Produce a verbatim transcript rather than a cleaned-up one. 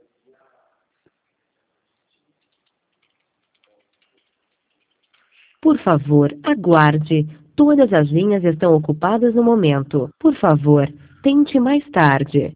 Por favor, aguarde. Todas as linhas estão ocupadas no momento. Por favor, tente mais tarde.